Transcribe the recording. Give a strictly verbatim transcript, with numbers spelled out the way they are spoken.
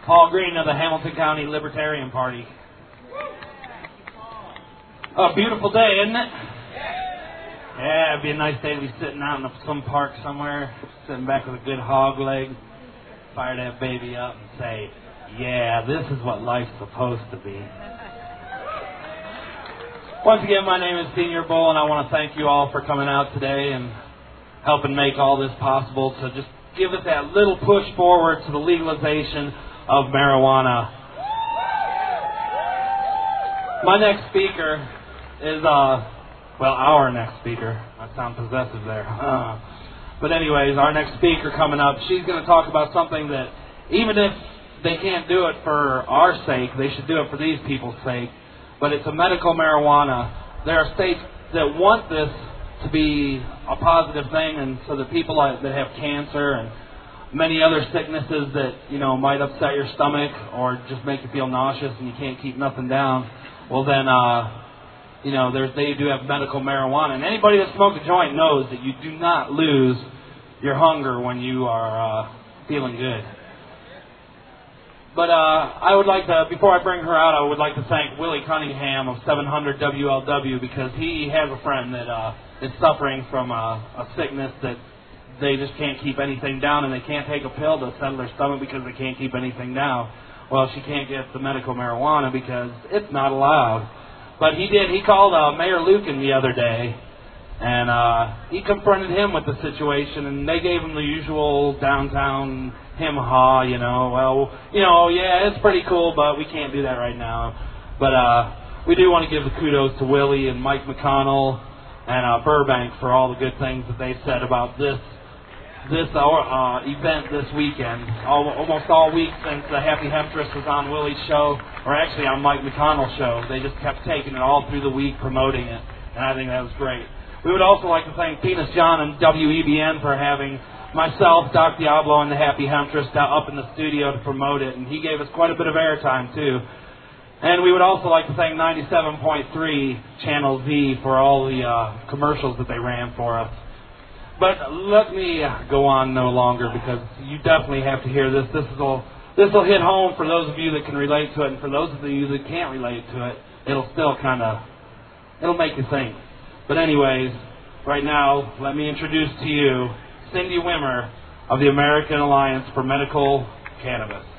Paul Green of the Hamilton County Libertarian Party. A beautiful day, isn't it? Yeah, it'd be a nice day to be sitting out in some park somewhere, sitting back with a good hog leg, fire that baby up and say, yeah, this is what life's supposed to be. Once again, my name is Senior Bull, and I want to thank you all for coming out today and helping make all this possible to just give us that little push forward to the legalization of marijuana. My next speaker is, uh, well, our next speaker. I sound possessive there. Uh, but anyways, our next speaker coming up, she's going to talk about something that even if they can't do it for our sake, they should do it for these people's sake. But it's a medical marijuana. There are states that want this to be a positive thing, and so that people that have cancer and many other sicknesses that, you know, might upset your stomach or just make you feel nauseous and you can't keep nothing down, well then, uh, you know, there's, they do have medical marijuana. And anybody that smokes a joint knows that you do not lose your hunger when you are uh, feeling good. But uh, I would like to, before I bring her out, I would like to thank Willie Cunningham of seven hundred W L W, because he has a friend that uh, is suffering from a, a sickness that they just can't keep anything down, and they can't take a pill to settle their stomach because they can't keep anything down. Well, she can't get the medical marijuana because it's not allowed. But he did. He called uh, Mayor Lucan the other day, and uh, he confronted him with the situation, and they gave him the usual downtown him-ha, you know, well, you know, yeah, it's pretty cool, but we can't do that right now. But uh, we do want to give the kudos to Willie and Mike McConnell and uh, Burbank for all the good things that they said about this this uh, event this weekend. All, almost all week since the Happy Hemptress was on Willie's show, or actually on Mike McConnell's show, they just kept taking it all through the week, promoting it, and I think that was great. We would also like to thank Penis John and W E B N for having myself, Doc Diablo, and the Happy Hemptress up in the studio to promote it, and he gave us quite a bit of airtime, too. And we would also like to thank ninety-seven point three Channel Z for all the uh, commercials that they ran for us. But let me go on no longer, because you definitely have to hear this. This will this will hit home for those of you that can relate to it, and for those of you that can't relate to it, it'll still kind of, it'll make you think. But anyways, right now, let me introduce to you Cindy Wimmer of the American Alliance for Medical Cannabis.